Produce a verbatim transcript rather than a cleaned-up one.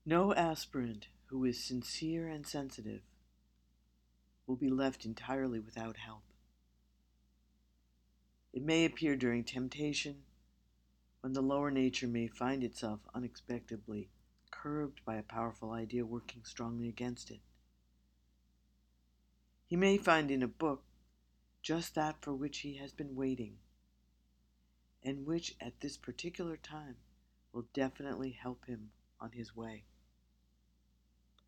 No aspirant who is sincere and sensitive will be left entirely without help. It may appear during temptation, when the lower nature may find itself unexpectedly curbed by a powerful idea working strongly against it. He may find in a book just that for which he has been waiting, and which at this particular time will definitely help him on his way.